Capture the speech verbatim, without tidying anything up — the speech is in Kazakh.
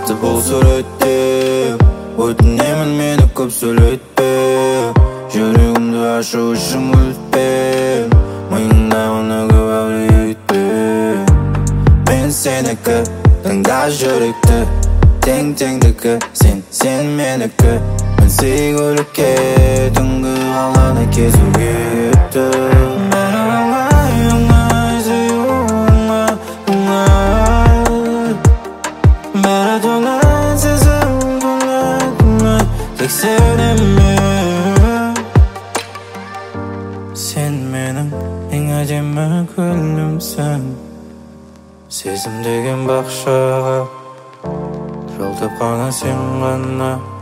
Сәтті бол суретте өтінемін мені көп сөйлетпе жүрегімді ашу үшін өлтпе миыңда оны көп әуре етпе мен сенікі тыңда жүректі тең теңдікі сен сен менікі мен сегілікке түнгі қаланы кезуге кетті Sen менің ең әдемі гүлімсің сезім деген бақшаға жол тапқан сен ғана